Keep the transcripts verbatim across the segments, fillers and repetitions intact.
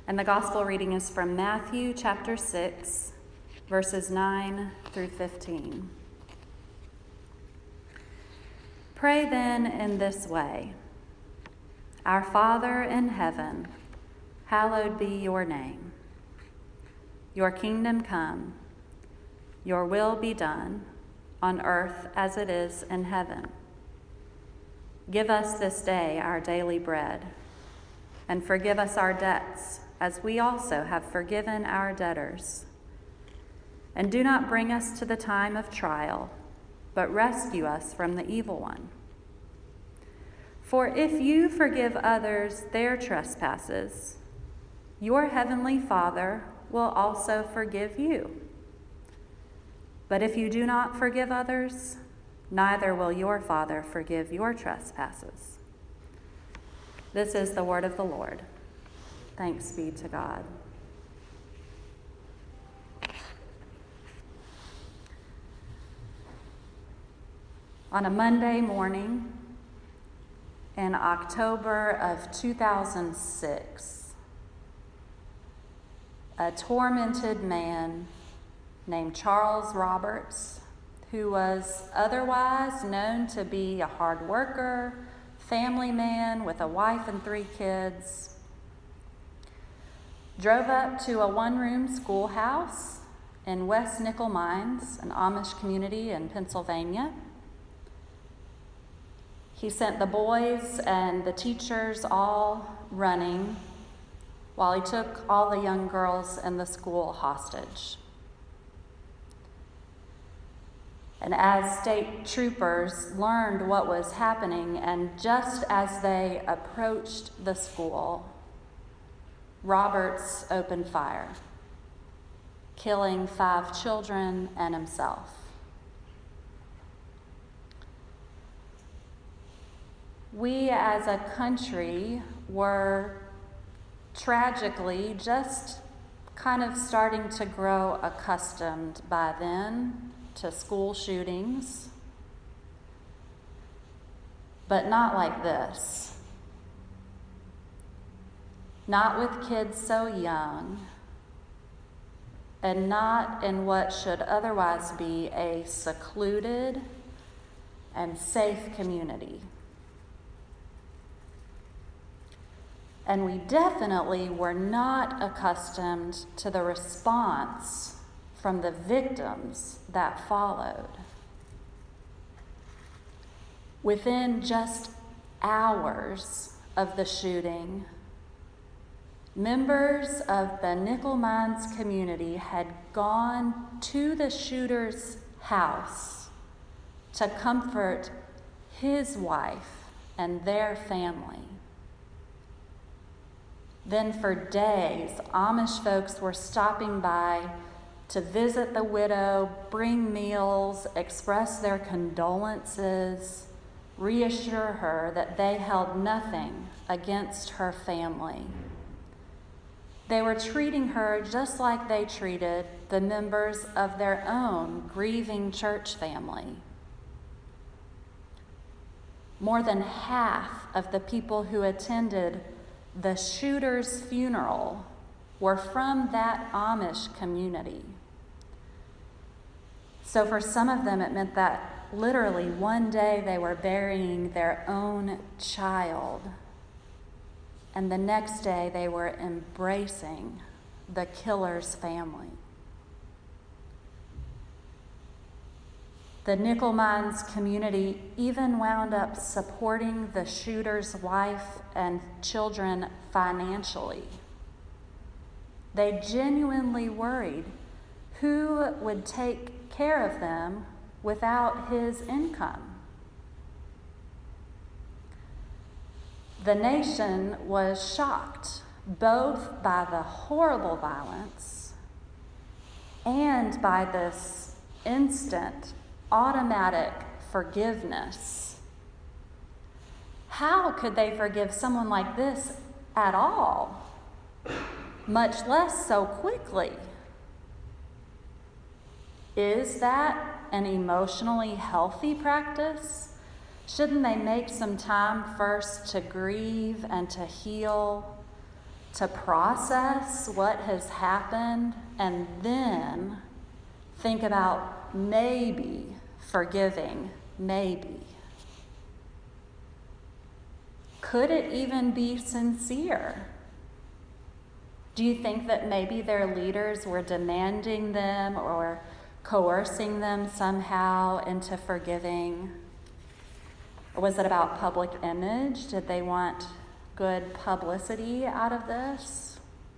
And the gospel reading is from Matthew chapter six, verses nine through fifteen. Pray then in this way: Our Father in heaven, hallowed be your name. Your kingdom come, your will be done, on earth as it is in heaven. Give us this day our daily bread, and forgive us our debts, as we also have forgiven our debtors. And do not bring us to the time of trial, but rescue us from the evil one. For if you forgive others their trespasses, your heavenly Father will also forgive you. But if you do not forgive others, neither will your Father forgive your trespasses. This is the word of the Lord. Thanks be to God. On a Monday morning in October of two thousand six, a tormented man named Charles Roberts, who was otherwise known to be a hard worker, family man with a wife and three kids, drove up to a one-room schoolhouse in West Nickel Mines, an Amish community in Pennsylvania. He sent the boys and the teachers all running while he took all the young girls in the school hostage. And as state troopers learned what was happening, and just as they approached the school, Roberts opened fire, killing five children and himself. We as a country were tragically just kind of starting to grow accustomed by then to school shootings, but not like this. Not with kids so young, and not in what should otherwise be a secluded and safe community. And we definitely were not accustomed to the response from the victims that followed. Within just hours of the shooting, members of the Nickel Mines community had gone to the shooter's house to comfort his wife and their family. Then for days, Amish folks were stopping by to visit the widow, bring meals, express their condolences, reassure her that they held nothing against her family. They were treating her just like they treated the members of their own grieving church family. More than half of the people who attended the shooter's funeral were from that Amish community. So for some of them, it meant that literally one day they were burying their own child, and the next day they were embracing the killer's family. The Nickel Mines community even wound up supporting the shooter's wife and children financially. They genuinely worried who would take care of them without his income. The nation was shocked both by the horrible violence and by this instant, automatic forgiveness. How could they forgive someone like this at all, much less so quickly? Is that an emotionally healthy practice? Shouldn't they make some time first to grieve and to heal to process what has happened and then think about maybe forgiving, maybe. Could it even be sincere? Do you think that maybe their leaders were demanding them or coercing them somehow into forgiving? Or was it about public image? Did they want good publicity out of this?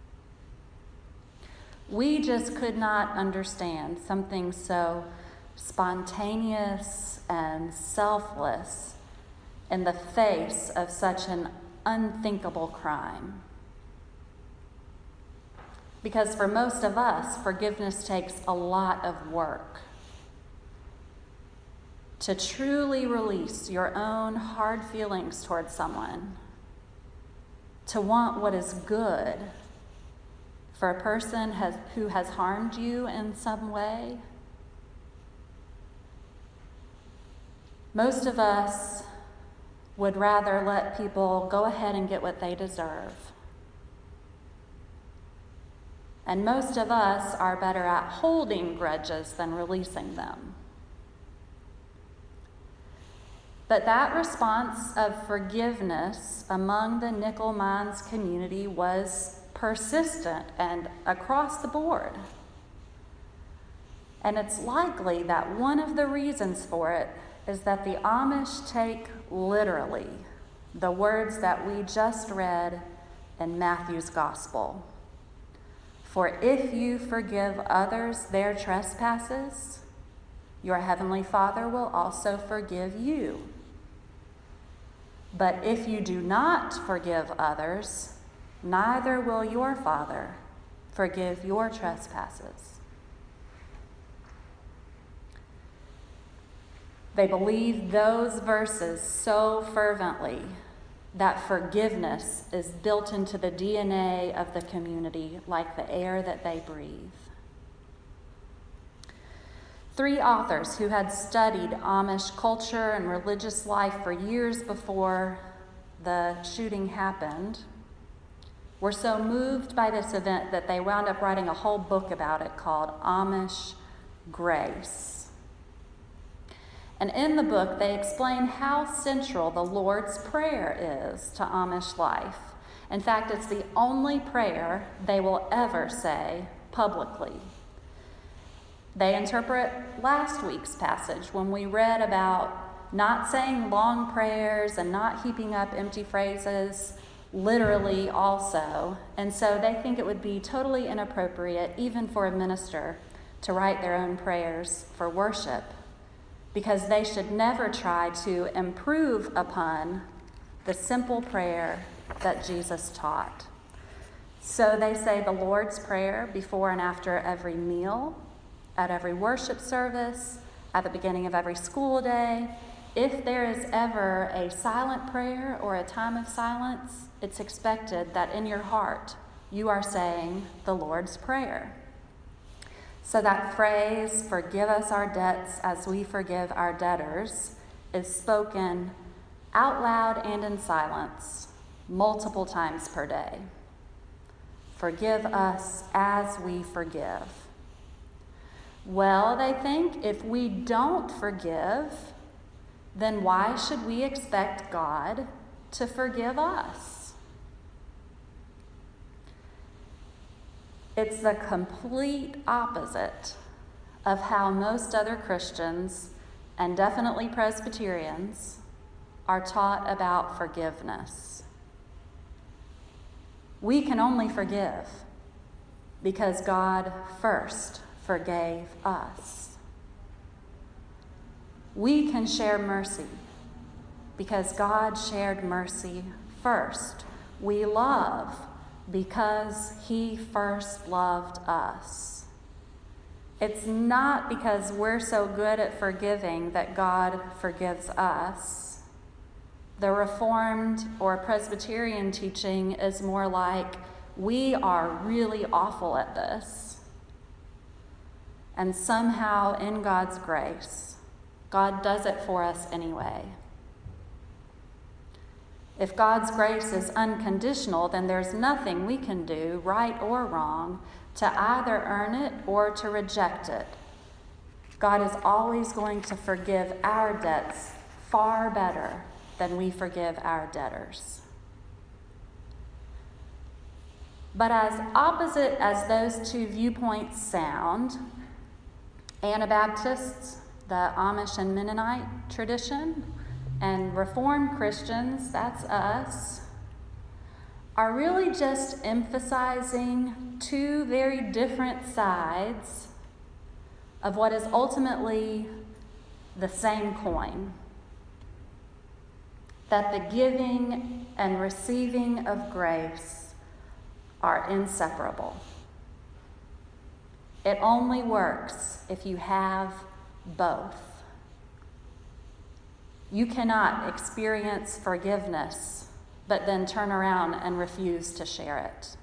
We just could not understand something so spontaneous and selfless in the face of such an unthinkable crime. Because for most of us, forgiveness takes a lot of work. To truly release your own hard feelings towards someone, to want what is good for a person has, who has harmed you in some way. Most of us would rather let people go ahead and get what they deserve. And most of us are better at holding grudges than releasing them. But that response of forgiveness among the nickel mines community was persistent and across the board. And it's likely that one of the reasons for it is that the Amish take literally the words that we just read in Matthew's Gospel. For if you forgive others their trespasses, your heavenly Father will also forgive you. But if you do not forgive others, neither will your Father forgive your trespasses. They believe those verses so fervently that forgiveness is built into the D N A of the community like the air that they breathe. Three authors who had studied Amish culture and religious life for years before the shooting happened were so moved by this event that they wound up writing a whole book about it called Amish Grace. And in the book, they explain how central the Lord's Prayer is to Amish life. In fact, it's the only prayer they will ever say publicly. They interpret last week's passage when we read about not saying long prayers and not heaping up empty phrases, literally also. And so they think it would be totally inappropriate, even for a minister, to write their own prayers for worship, because they should never try to improve upon the simple prayer that Jesus taught. So they say the Lord's Prayer before and after every meal, at every worship service, at the beginning of every school day. If there is ever a silent prayer or a time of silence, it's expected that in your heart you are saying the Lord's Prayer. So that phrase, forgive us our debts as we forgive our debtors, is spoken out loud and in silence multiple times per day. Forgive us as we forgive. Well, they think if we don't forgive, then why should we expect God to forgive us? It's the complete opposite of how most other Christians, and definitely Presbyterians, are taught about forgiveness. We can only forgive because God first forgave us. We can share mercy because God shared mercy first. We love because he first loved us. It's not because we're so good at forgiving that God forgives us. The Reformed or Presbyterian teaching is more like, we are really awful at this. And somehow, in God's grace, God does it for us anyway. If God's grace is unconditional, then there's nothing we can do, right or wrong, to either earn it or to reject it. God is always going to forgive our debts far better than we forgive our debtors. But as opposite as those two viewpoints sound, Anabaptists, the Amish and Mennonite tradition, and Reformed Christians, that's us, are really just emphasizing two very different sides of what is ultimately the same coin. That the giving and receiving of grace are inseparable. It only works if you have both. You cannot experience forgiveness, but then turn around and refuse to share it.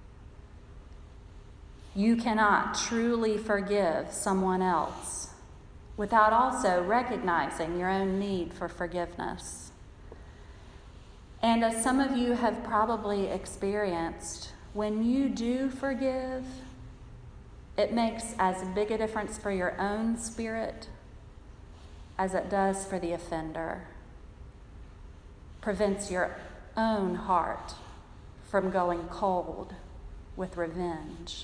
You cannot truly forgive someone else without also recognizing your own need for forgiveness. And as some of you have probably experienced, when you do forgive, it makes as big a difference for your own spirit as it does for the offender. Prevents your own heart from going cold with revenge.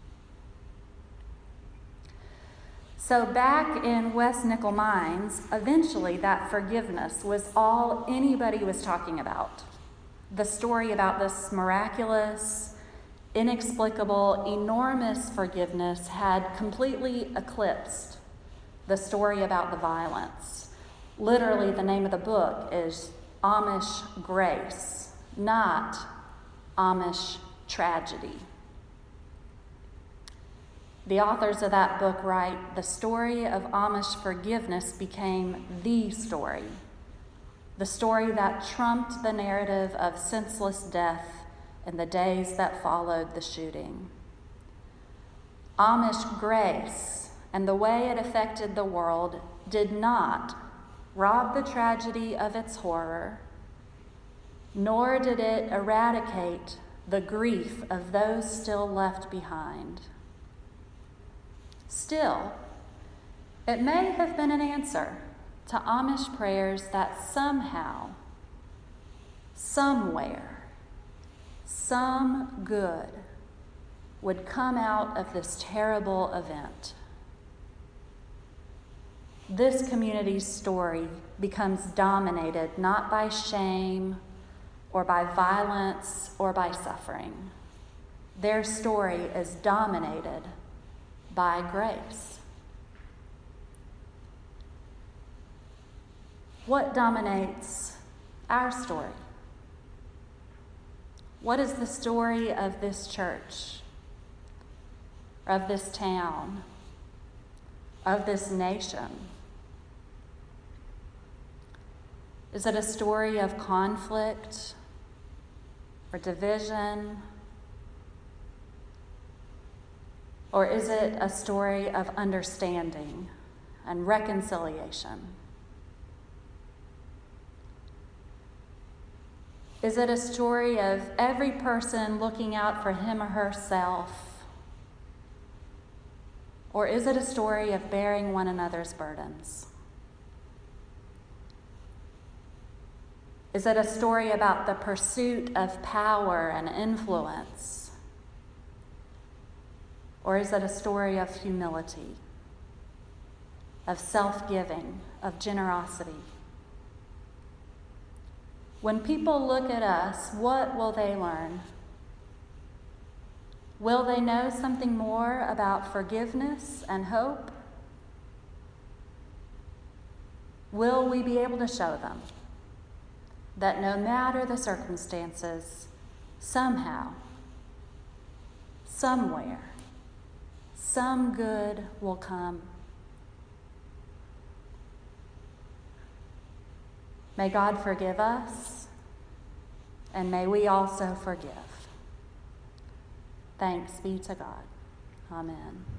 So back in West Nickel Mines, eventually that forgiveness was all anybody was talking about. The story about this miraculous, inexplicable, enormous forgiveness had completely eclipsed the story about the violence. Literally, the name of the book is Amish Grace, not Amish Tragedy. The authors of that book write, the story of Amish forgiveness became the story, the story that trumped the narrative of senseless death in the days that followed the shooting. Amish grace and the way it affected the world did not rob the tragedy of its horror, nor did it eradicate the grief of those still left behind. Still, it may have been an answer to Amish prayers that somehow, somewhere, some good would come out of this terrible event. This community's story becomes dominated not by shame or by violence or by suffering. Their story is dominated by grace. What dominates our story? What is the story of this church, of this town, of this nation? Is it a story of conflict or division? Or is it a story of understanding and reconciliation? Is it a story of every person looking out for him or herself? Or is it a story of bearing one another's burdens? Is it a story about the pursuit of power and influence? Or is it a story of humility, of self-giving, of generosity? When people look at us, what will they learn? Will they know something more about forgiveness and hope? Will we be able to show them that no matter the circumstances, somehow, somewhere, some good will come? May God forgive us, and may we also forgive. Thanks be to God. Amen.